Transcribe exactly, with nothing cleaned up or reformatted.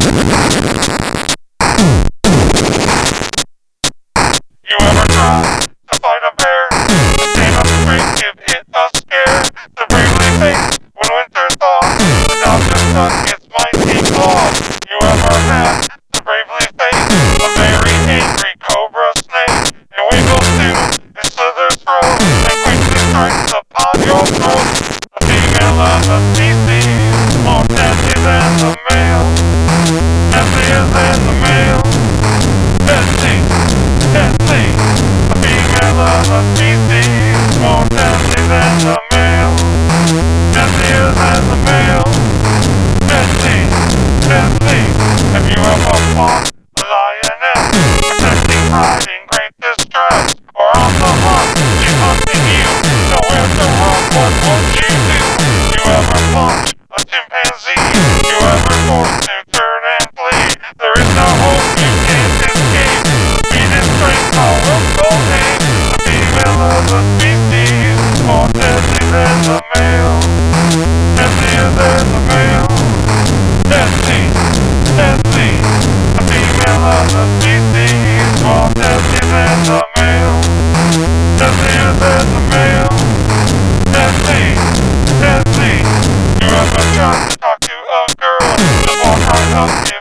You ever try to fight a bear? Stand up straight, give it a scare. To bravely face when winter thaws, the doctor stuck its mighty claws. You ever had to bravely face a very angry cobra snake? It wiggles to and slithers through and quickly strikes upon your throat. The female of the species, more deadly than the male. Deadlier than the male. Deadly, deadly. The female of the species, more deadly than the male. Deadlier than the male. Deadly, deadly. Have you ever fought a lioness, protecting pride in great distress? Or on the hunt, she's hunting you, nowhere to run, what would you do? You ever fought a chimpanzee? You ever forced to turn and flee? There is no hope, you can't escape. The beat is straight, powerful name. The female of the species, more deadly than the male. Deadlier than the male. Deadly, deadly. The female of the species, more deadly than the male. Deadlier than the male. Deadly, deadly. You ever tried to talk to a girl before trying to